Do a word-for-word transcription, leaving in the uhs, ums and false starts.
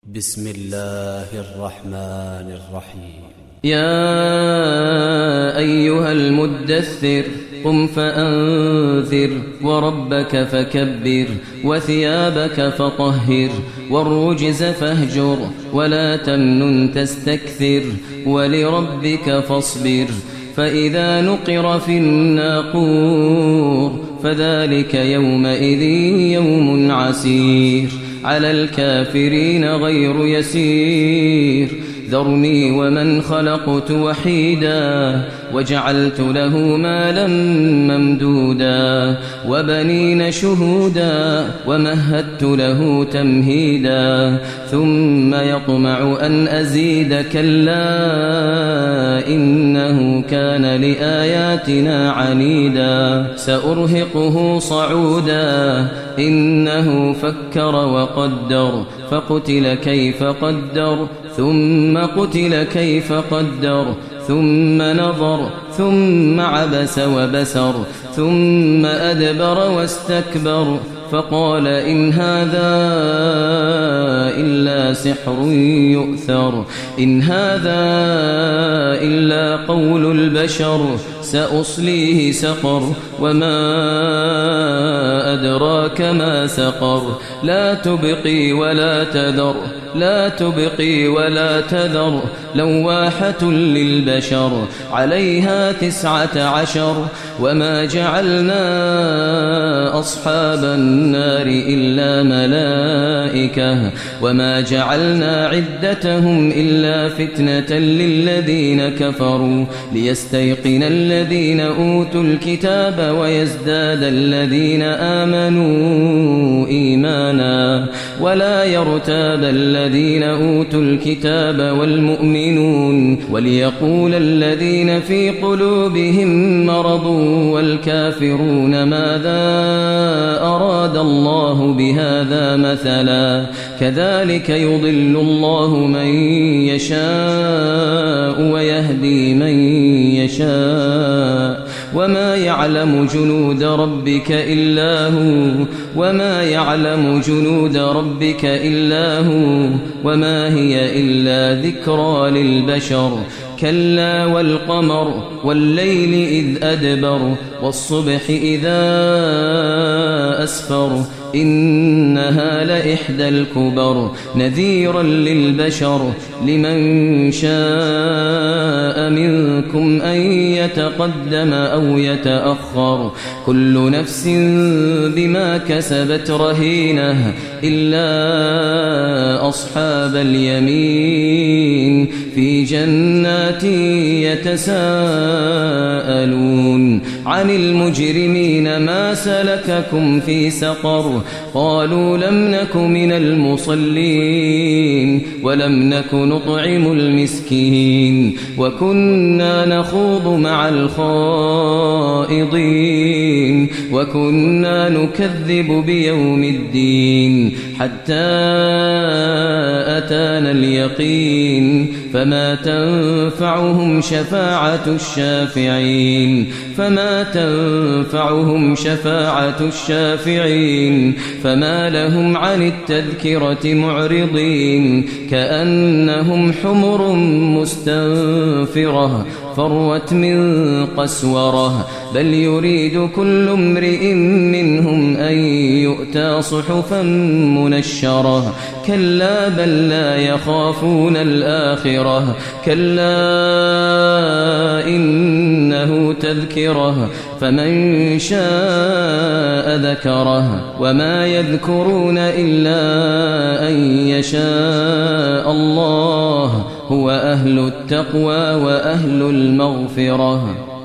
بسم الله الرحمن الرحيم. يا أيها المدثر قم فأنذر وربك فكبر وثيابك فطهر والرجز فاهجر ولا تمنن تستكثر ولربك فاصبر فإذا نقر في الناقور فذلك يومئذ يوم عسير على الكافرين غير يسير ذرني ومن خلقت وحيدا وجعلت له مالا ممدودا وبنين شهودا ومهدت له تمهيدا ثم يطمع أن أزيد كلا إنه كان لآياتنا عنيدا سأرهقه صعودا إنه فكر وقدر فقتل كيف قدر ثم قتل كيف قدر ثم نظر ثم عبس وبسر ثم أدبر واستكبر فقال إن هذا إلا سحر يؤثر إن هذا إلا قول البشر سأصليه سقر وما أدراك ما سقر لا تبقي ولا تذر لا تبقي ولا تذر لواحة للبشر عليها تسعة عشر وما جعلنا أصحاب النار إلا ملائكة وما جعلنا عدتهم إلا فتنة للذين كفروا ليستيقن الذين أوتوا الكتاب ويزداد الذين آمنوا إيمانا ولا يرتاب الذين أوتوا الكتاب والمؤمنون وليقول الذين في قلوبهم مرض والكافرون ماذا أراد الله بهذا مثلا كذلك يضل الله من يشاء ويهدي من يشاء وما يعلم جنود ربك إلا هو وما يعلم جنود ربك إلا هو وما هي إلا ذكرى للبشر كلا والقمر والليل إذ أدبر والصبح إذا أسفر إنها لإحدى الكبر نذيرا للبشر لمن شاء منكم أن يتقدم أو يتأخر كل نفس بما كسبت رهينة إلا أصحاب اليمين في جنات يتساءلون عن المجرمين ما سلككم في سقر قالوا لم نك من المصلين ولم نك نطعم المسكين وكنا نخوض مع الخائضين وكنا نكذب بيوم الدين حتى أتانا اليقين فما تنفعهم شفاعة الشافعين فما تنفعهم شفاعة الشافعين فما لهم عن التذكرة معرضين كأنهم حمر مستنفرة فروت من قسورة بل يريد كل امرئ منهم أن يؤتى صحفا منشرة كلا بل لا يخافون الآخرة كلا إنه تذكرة فمن شاء ذكره وما يذكرون إلا أن يشاء الله هو أهل التقوى وأهل المغفرة.